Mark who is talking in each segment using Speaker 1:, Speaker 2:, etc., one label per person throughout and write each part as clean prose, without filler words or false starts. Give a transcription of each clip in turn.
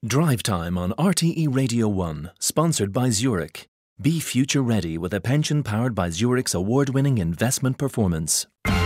Speaker 1: Drive Time on RTE Radio 1, sponsored by Zurich. Be future ready with a pension powered by Zurich's award-winning investment performance.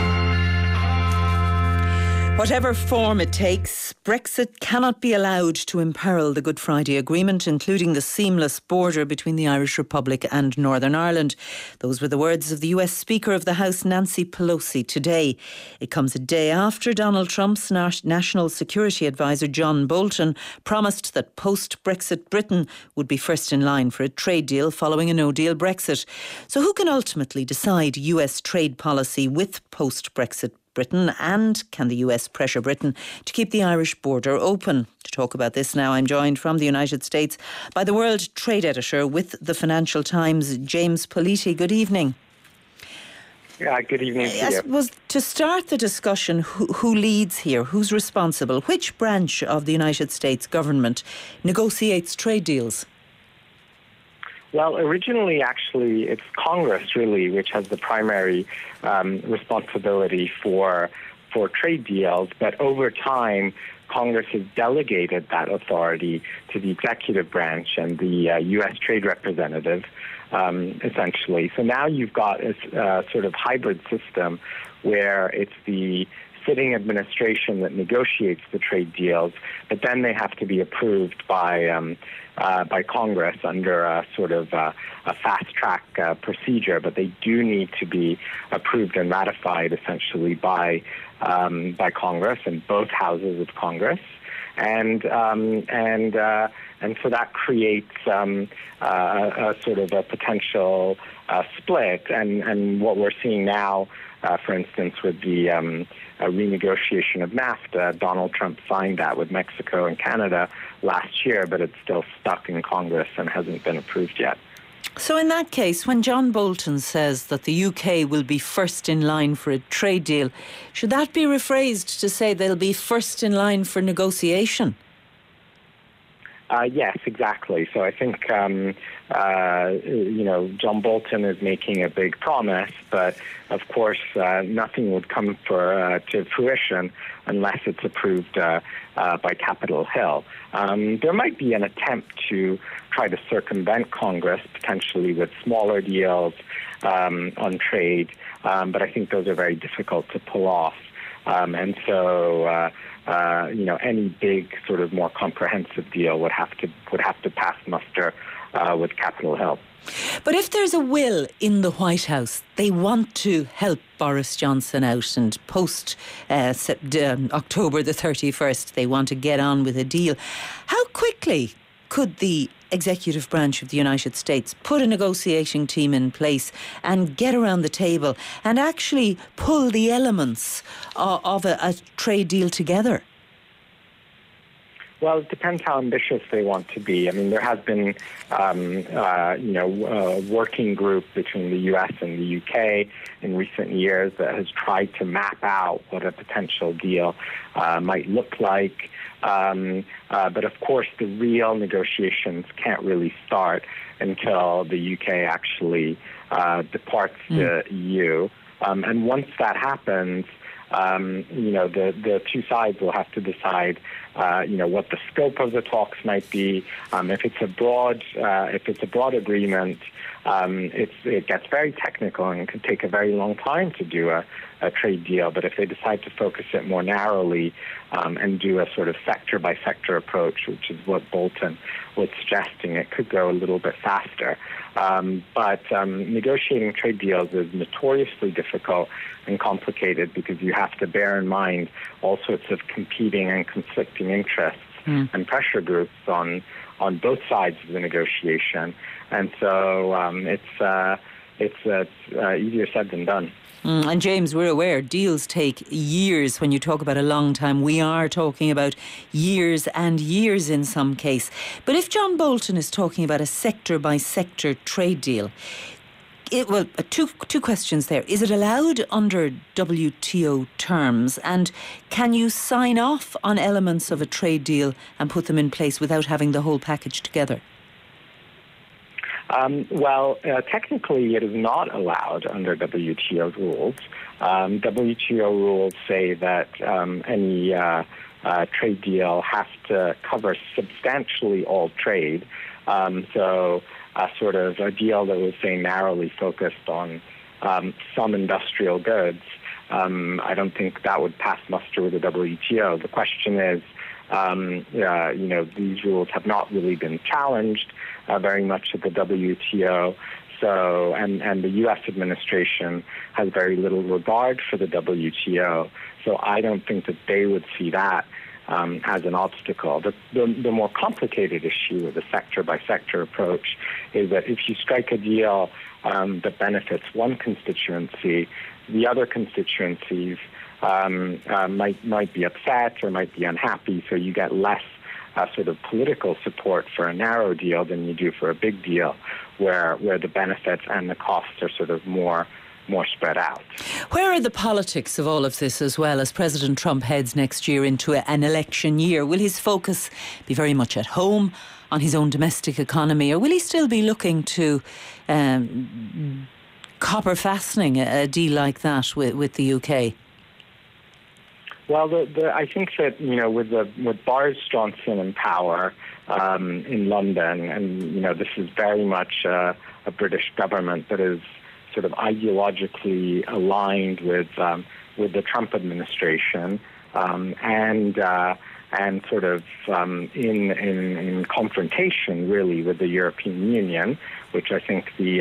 Speaker 2: Whatever form it takes, Brexit cannot be allowed to imperil the Good Friday Agreement, including the seamless border between the Irish Republic and Northern Ireland. Those were the words of the US Speaker of the House, Nancy Pelosi, today. It comes a day after Donald Trump's National Security Advisor, John Bolton, promised that post-Brexit Britain would be first in line for a trade deal following a no-deal Brexit. So who can ultimately decide US trade policy with post-Brexit Britain, and can the US pressure Britain to keep the Irish border open? To talk about this now, I'm joined from the United States by the World Trade Editor with the Financial Times, James Politi. Good evening.
Speaker 3: Yeah, good evening to you.
Speaker 2: I suppose to start the discussion, who leads here? Who's responsible? Which branch of the United States government negotiates trade deals?
Speaker 3: Well, originally, actually, it's Congress, really, which has the primary responsibility for trade deals. But over time, Congress has delegated that authority to the executive branch and the U.S. Trade Representative, essentially. So now you've got a sort of hybrid system where it's the sitting administration that negotiates the trade deals, but then they have to be approved by Congress under a sort of a fast-track procedure, but they do need to be approved and ratified essentially by Congress and both houses of Congress, and so that creates a sort of a potential split, and what we're seeing now, for instance, with the renegotiation of NAFTA, Donald Trump signed that with Mexico and Canada last year, but it's still stuck in Congress and hasn't been approved yet.
Speaker 2: So in that case, when John Bolton says that the UK will be first in line for a trade deal, should that be rephrased to say they'll be first in line for negotiation?
Speaker 3: Yes, exactly. So I think, John Bolton is making a big promise, but of course, nothing would come to fruition unless it's approved by Capitol Hill. There might be an attempt to try to circumvent Congress, potentially with smaller deals on trade, but I think those are very difficult to pull off. And so, any big sort of more comprehensive deal would have to pass muster with Capitol Hill.
Speaker 2: But if there's a will in the White House, they want to help Boris Johnson out, and post October the 31st, they want to get on with a deal. How quickly could the executive branch of the United States put a negotiating team in place and get around the table and actually pull the elements of a trade deal together?
Speaker 3: Well, it depends how ambitious they want to be. I mean, there has been, a working group between the U.S. and the U.K. in recent years that has tried to map out what a potential deal might look like. But of course, the real negotiations can't really start until the U.K. actually departs the EU. And once that happens, the two sides will have to decide, what the scope of the talks might be. If it's a broad agreement, it gets very technical and can take a very long time to do a trade deal. But if they decide to focus it more narrowly and do a sort of sector by sector approach, which is what Bolton was suggesting, it could go a little bit faster. But negotiating trade deals is notoriously difficult and complicated because you have to bear in mind all sorts of competing and conflicting interests and pressure groups on both sides of the negotiation. And so it's easier said than done.
Speaker 2: And James, we're aware deals take years. When you talk about a long time, we are talking about years and years in some case. But if John Bolton is talking about a sector-by-sector trade deal, two questions there. Is it allowed under WTO terms? And can you sign off on elements of a trade deal and put them in place without having the whole package together?
Speaker 3: Technically, it is not allowed under WTO rules. WTO rules say that any trade deal has to cover substantially all trade. So sort of a deal that was, say, narrowly focused on some industrial goods, I don't think that would pass muster with the WTO. The question is, these rules have not really been challenged very much at the WTO. So, and the U.S. administration has very little regard for the WTO. So I don't think that they would see that as an obstacle. The more complicated issue with the sector-by-sector approach is that if you strike a deal that benefits one constituency, the other constituencies might be upset or might be unhappy, so you get less sort of political support for a narrow deal than you do for a big deal, where the benefits and the costs are sort of more spread out.
Speaker 2: Where are the politics of all of this as well, as President Trump heads next year into an election year? Will his focus be very much at home on his own domestic economy, or will he still be looking to copper fastening a deal like that with the UK?
Speaker 3: Well, I think that, with Boris Johnson in power in London, and, this is very much a British government that is sort of ideologically aligned with the Trump administration, and sort of in confrontation really with the European Union, which I think the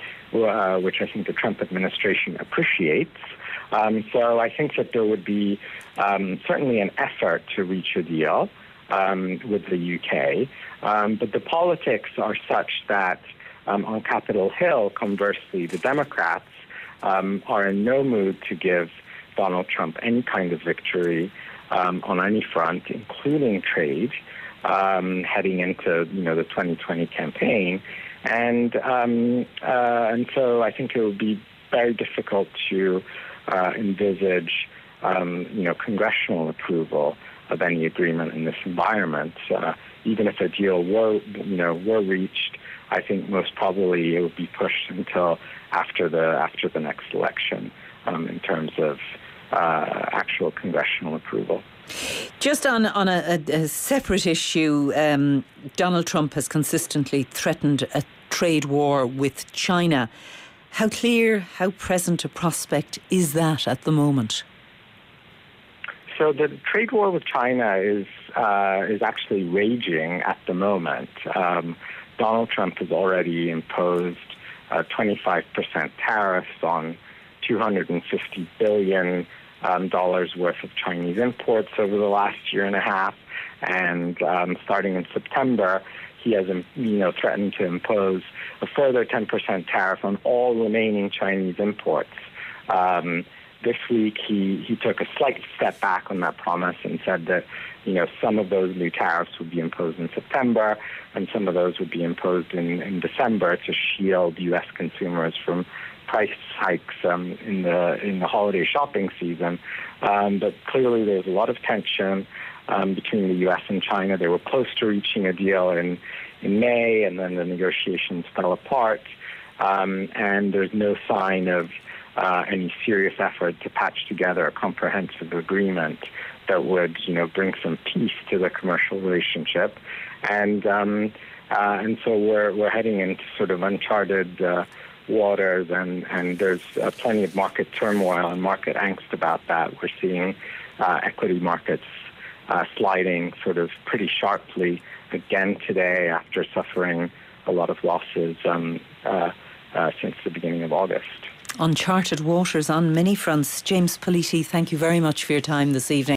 Speaker 3: Trump administration appreciates. So I think that there would be certainly an effort to reach a deal with the UK, but the politics are such that on Capitol Hill, conversely, the Democrats are in no mood to give Donald Trump any kind of victory on any front, including trade, heading into the 2020 campaign, and so I think it would be very difficult to envisage congressional approval of any agreement in this environment. Even if a deal were reached, I think most probably it would be pushed until after the next election in terms of actual congressional approval.
Speaker 2: Just on a separate issue, Donald Trump has consistently threatened a trade war with China. How clear, how present a prospect is that at the moment?
Speaker 3: So the trade war with China is actually raging at the moment. Donald Trump has already imposed 25% tariffs on $250 billion worth of Chinese imports over the last year and a half, and starting in September, he has threatened to impose a further 10% tariff on all remaining Chinese imports. This week, he took a slight step back on that promise and said that some of those new tariffs would be imposed in September, and some of those would be imposed in December to shield U.S. consumers from price hikes in the holiday shopping season. But clearly, there's a lot of tension between the U.S. and China. They were close to reaching a deal in May, and then the negotiations fell apart. And there's no sign of any serious effort to patch together a comprehensive agreement that would, bring some peace to the commercial relationship. And so we're heading into sort of uncharted waters, and there's plenty of market turmoil and market angst about that. We're seeing equity markets sliding sort of pretty sharply again today after suffering a lot of losses since the beginning of August. Uncharted waters on many fronts. James Politi, thank you very much for your time this evening.